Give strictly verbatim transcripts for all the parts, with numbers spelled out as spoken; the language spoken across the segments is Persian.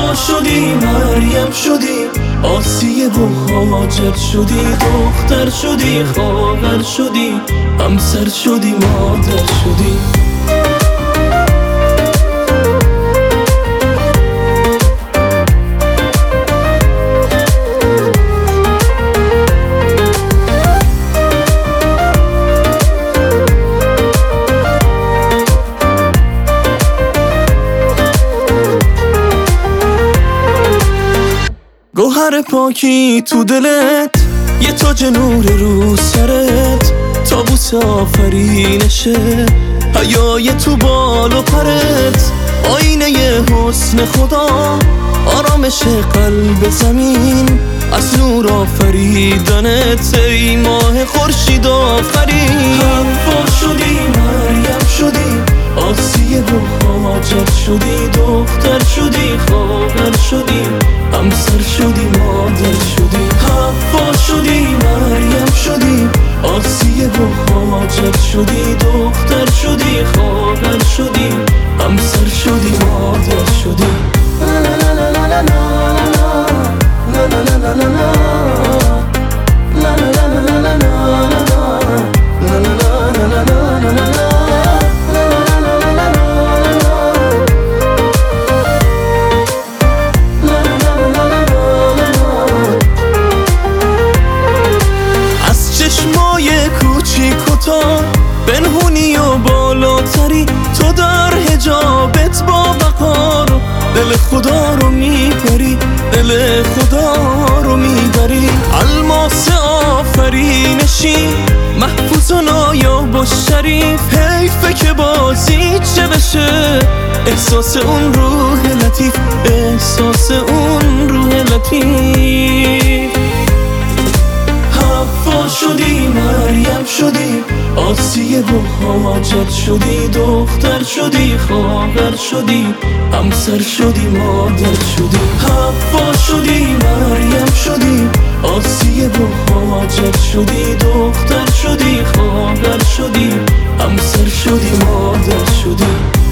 حوا شدی، مریم شدی، آسیه و هاجر شدی، دختر شدی، خواهر شدی، همسر شدی، مادر شدی. گوهر پاکی تو دلت، یه تاج نور رو سرت، تابوت آفرینشه، حیای تو بال و پرت، آینه ی حسن خدا، آرامش قلب زمین، از نور آفریدنت، ای ماه خورشید آفرین. حوا شدی، مریم شدی، آسیه و هاجر شدی، دختر شدی، خواهر شدی، همسر شدی، مادر شدی. حوا شدی، مریم شدی، آسیه و هاجر شدی، دختر شدی، خواهر شدی، همسر شدی، مادر شدی. بنهونی و بالاتری، تو در حجابت با وقار، دل خدا رو میبری، دل خدا رو میبری. الماس آفرینشی، محفوظ و نایاب و شریف، حیفه که بازی چه بشه، احساس اون روح لطیف، احساس اون روح لطیف. حوا شدی، مریم شدی، آسیه و هاجر شدی، دختر شدی، خواهر شدی، همسر شدی، مادر شدی. حوا شدی، مریم شدی، آسیه و هاجر شدی، دختر شدی، خواهر شدی، همسر شدی، مادر شدی.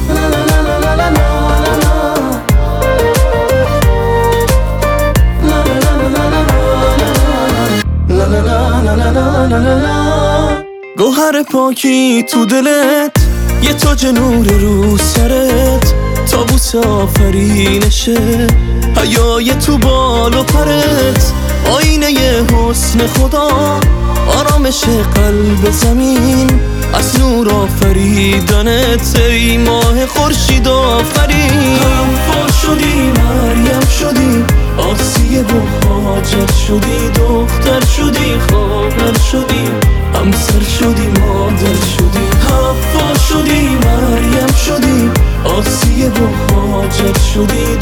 گوهر پاکی تو دلت، یه تاج نور رو سرت، تابوت آفرینشه، حیای تو بال و پرت، آینه ی حسن خدا، آرامش قلب زمین، از نور آفریدنت، ای ماه خورشید آفرین. حوا شدی، مریم شدی، آسیه و هاجر شدی، دختر شدی، خواهر شدی، همسر شدی، مادر شدی. حوا شدی، مریم شدی، آسیه و هاجر شدی،